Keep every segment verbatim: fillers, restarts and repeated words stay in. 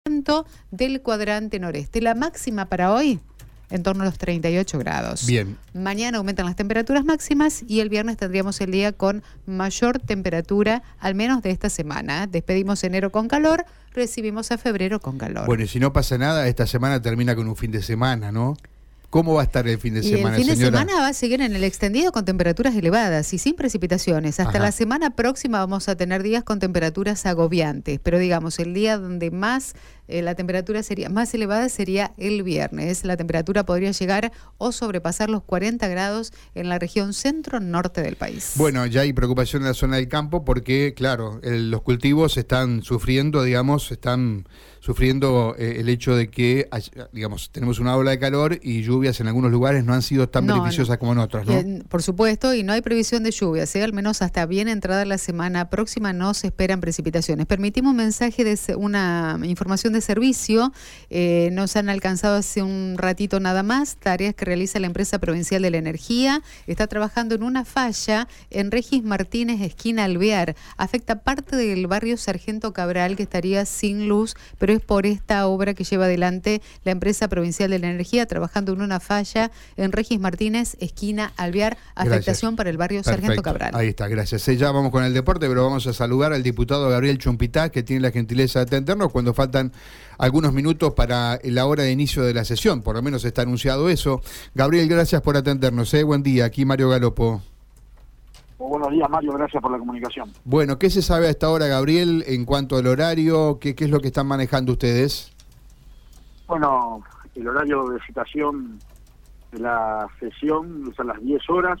del cuadrante noreste. La máxima para hoy, en torno a los treinta y ocho grados. Bien. Mañana aumentan las temperaturas máximas y el viernes tendríamos el día con mayor temperatura, al menos de esta semana. Despedimos enero con calor, recibimos a febrero con calor. Bueno, y si no pasa nada, esta semana termina con un fin de semana, ¿no? ¿Cómo va a estar el fin de y semana, el fin de señora? semana va a seguir en el extendido con temperaturas elevadas y sin precipitaciones. Hasta Ajá. la semana próxima vamos a tener días con temperaturas agobiantes, pero digamos, el día donde más eh, la temperatura sería más elevada sería el viernes. La temperatura podría llegar o sobrepasar los cuarenta grados en la región centro-norte del país. Bueno, ya hay preocupación en la zona del campo porque, claro, el, los cultivos están sufriendo, digamos, están sufriendo eh, el hecho de que, digamos, tenemos una ola de calor y lluvias en algunos lugares no han sido tan no, beneficiosas no. como en otros, ¿no? Eh, por supuesto, y no hay previsión de lluvias, ¿eh? Al menos hasta bien entrada la semana próxima no se esperan precipitaciones. Permitimos un mensaje de una información de servicio. Eh, nos han alcanzado hace un ratito nada más tareas que realiza la empresa provincial de la energía. Está trabajando en una falla en Regis Martínez, esquina Alvear. Afecta parte del barrio Sargento Cabral que estaría sin luz, pero es por esta obra que lleva adelante la empresa provincial de la energía, trabajando en una falla en Regis Martínez, esquina Alvear, afectación Gracias. para el barrio Perfecto. Sargento Cabral. Ahí está, gracias. Eh, ya vamos con el deporte, pero vamos a saludar al diputado Gabriel Chumpitá, que tiene la gentileza de atendernos cuando faltan algunos minutos para la hora de inicio de la sesión, por lo menos está anunciado eso. Gabriel, gracias por atendernos, ¿eh? Buen día, aquí Mario Galopo. Buenos días, Mario, gracias por la comunicación. Bueno, ¿qué se sabe hasta ahora, Gabriel, en cuanto al horario? ¿Qué, qué es lo que están manejando ustedes? Bueno, el horario de citación de la sesión es a las diez horas,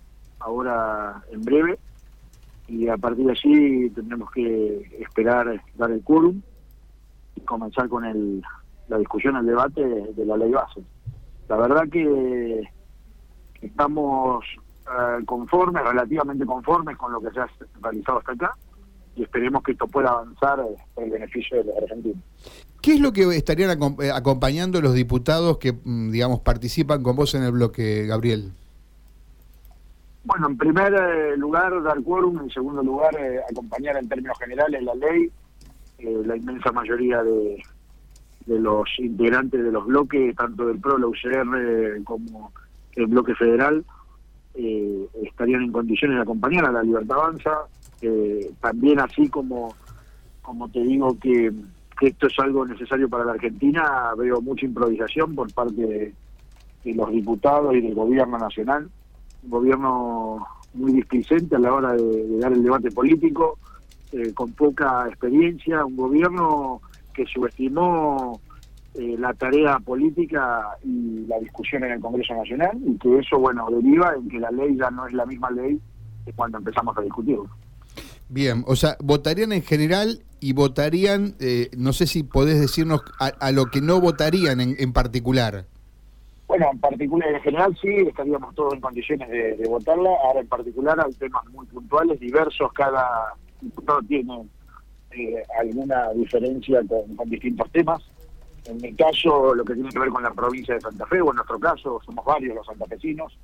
ahora en breve, y a partir de allí tendremos que esperar dar el quórum y comenzar con el, la discusión, el debate de, de la ley base. La verdad que estamos eh, conformes, relativamente conformes con lo que se ha realizado hasta acá, y esperemos que esto pueda avanzar eh, por el beneficio de los argentinos. ¿Qué es lo que estarían acompañando los diputados que, digamos, participan con vos en el bloque, Gabriel? Bueno, en primer eh, lugar, dar quórum, en segundo lugar, eh, acompañar en términos generales la ley. Eh, la inmensa mayoría de, de los integrantes de los bloques, tanto del P R O, la U C R, como el bloque federal, eh, estarían en condiciones de acompañar a la Libertad Avanza. Eh, también así como, como te digo que... que esto es algo necesario para la Argentina, veo mucha improvisación por parte de, de los diputados y del gobierno nacional, un gobierno muy displicente a la hora de, de dar el debate político, eh, con poca experiencia, un gobierno que subestimó eh, la tarea política y la discusión en el Congreso Nacional, y que eso, bueno, deriva en que la ley ya no es la misma ley que cuando empezamos a discutirlo. Bien, o sea, votarían en general y votarían, eh, no sé si podés decirnos a, a lo que no votarían en, en particular. Bueno, en particular, en general sí, estaríamos todos en condiciones de, de votarla. Ahora en particular hay temas muy puntuales, diversos, cada diputado tiene eh, alguna diferencia con, con distintos temas. En mi caso, lo que tiene que ver con la provincia de Santa Fe, o en nuestro caso, somos varios los santafesinos,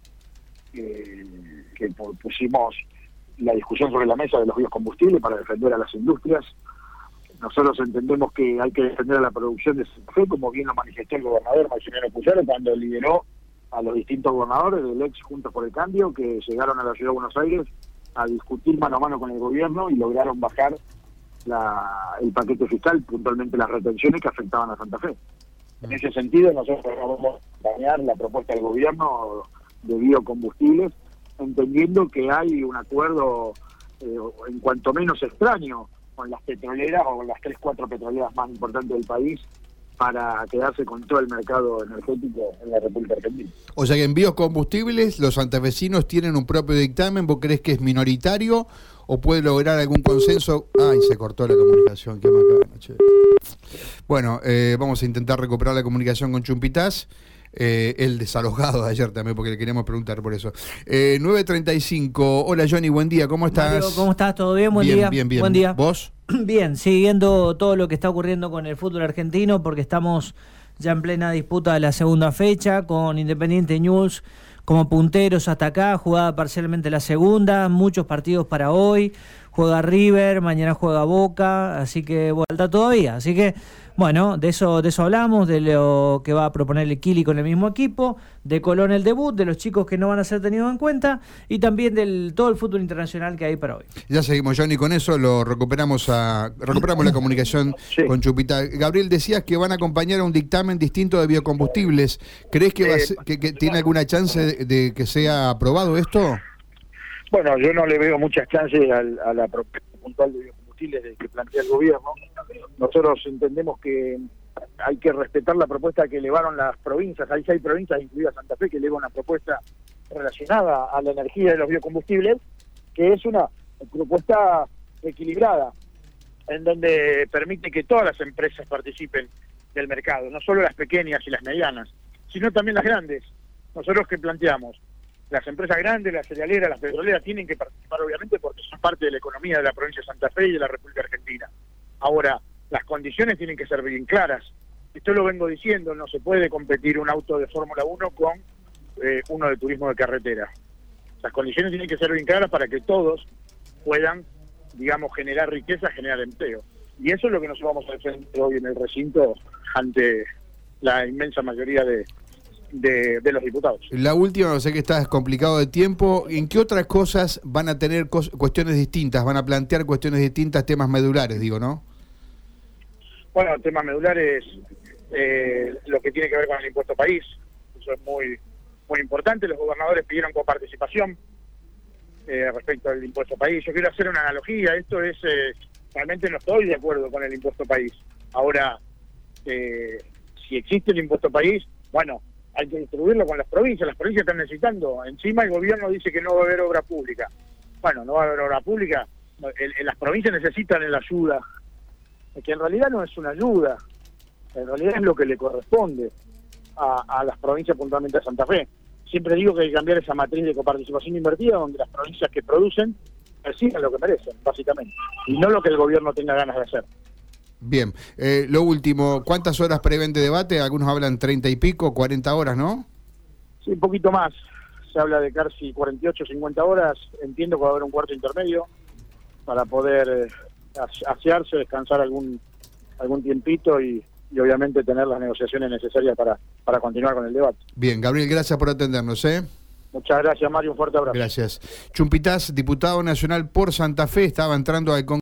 eh, que pusimos la discusión sobre la mesa de los biocombustibles para defender a las industrias. Nosotros entendemos que hay que defender a la producción de Santa Fe, como bien lo manifestó el gobernador Maximiliano Puyaro cuando lideró a los distintos gobernadores del ex Juntos por el Cambio, que llegaron a la ciudad de Buenos Aires a discutir mano a mano con el gobierno y lograron bajar la, el paquete fiscal, puntualmente las retenciones que afectaban a Santa Fe. En ese sentido, nosotros vamos a acompañar la propuesta del gobierno de biocombustibles, entendiendo que hay un acuerdo eh, en cuanto menos extraño con las petroleras o con las tres, cuatro petroleras más importantes del país para quedarse con todo el mercado energético en la República Argentina. O sea que en biocombustibles los santafesinos tienen un propio dictamen. ¿Vos crees que es minoritario o puede lograr algún consenso? Ay, se cortó la comunicación, qué macabro, che. Bueno, eh, vamos a intentar recuperar la comunicación con Chumpitás. Eh, el desalojado de ayer también, porque le queríamos preguntar por eso. Eh, nueve treinta y cinco. Hola Johnny, buen día, ¿cómo estás? Mario, ¿cómo estás? ¿Todo bien? Buen bien, día. Bien, bien, Buen día. ¿Vos? Bien, siguiendo todo lo que está ocurriendo con el fútbol argentino, porque estamos ya en plena disputa de la segunda fecha, con Independiente News como punteros hasta acá, jugada parcialmente la segunda, muchos partidos para hoy, juega River, mañana juega Boca, así que vuelta todavía. Así que, bueno, de eso de eso hablamos, de lo que va a proponer el Kili con el mismo equipo, de Colón el debut, de los chicos que no van a ser tenidos en cuenta y también del todo el fútbol internacional que hay para hoy. Ya seguimos, Johnny, con eso lo recuperamos a recuperamos la comunicación sí. con Chupita. Gabriel, decías que van a acompañar a un dictamen distinto de biocombustibles. ¿Crees que, va a ser, que, que tiene alguna chance de, de que sea aprobado esto? Bueno, yo no le veo muchas chances al, a la propuesta puntual de biocombustibles que plantea el gobierno. Nosotros entendemos que hay que respetar la propuesta que elevaron las provincias. Hay seis provincias, incluida Santa Fe, que eleva una propuesta relacionada a la energía de los biocombustibles, que es una propuesta equilibrada, en donde permite que todas las empresas participen del mercado, no solo las pequeñas y las medianas, sino también las grandes. Nosotros que planteamos, las empresas grandes, las cerealeras, las petroleras, tienen que participar obviamente porque son parte de la economía de la provincia de Santa Fe y de la República Argentina. Ahora, las condiciones tienen que ser bien claras. Esto lo vengo diciendo, no se puede competir un auto de Fórmula uno con eh, uno de turismo de carretera. Las condiciones tienen que ser bien claras para que todos puedan, digamos, generar riqueza, generar empleo. Y eso es lo que nos vamos a defender hoy en el recinto ante la inmensa mayoría de, de, de los diputados. La última, no sé que estás complicado de tiempo, ¿en qué otras cosas van a tener cuestiones distintas? ¿Van a plantear cuestiones distintas, temas medulares, digo, no? Bueno, temas medulares, eh, lo que tiene que ver con el impuesto país, eso es muy muy importante. Los gobernadores pidieron coparticipación eh, respecto al impuesto país. Yo quiero hacer una analogía, esto es, eh, realmente no estoy de acuerdo con el impuesto país. Ahora, eh, si existe el impuesto país, bueno, hay que distribuirlo con las provincias, las provincias están necesitando. Encima el gobierno dice que no va a haber obra pública. Bueno, no va a haber obra pública, el, el, las provincias necesitan la ayuda, que en realidad no es una ayuda, en realidad es lo que le corresponde a, a las provincias, puntualmente a Santa Fe. Siempre digo que hay que cambiar esa matriz de coparticipación invertida, donde las provincias que producen perciban lo que merecen, básicamente, y no lo que el gobierno tenga ganas de hacer. Bien, eh, lo último, ¿cuántas horas prevén de debate? Algunos hablan treinta y pico, cuarenta horas, ¿no? Sí, un poquito más. Se habla de casi cuarenta y ocho, cincuenta horas. Entiendo que va a haber un cuarto intermedio para poder eh, asearse, descansar algún algún tiempito y, y obviamente tener las negociaciones necesarias para, para continuar con el debate. Bien, Gabriel, gracias por atendernos, ¿eh? Muchas gracias, Mario, un fuerte abrazo. Gracias. Chumpitaz, diputado nacional por Santa Fe, estaba entrando al Congreso.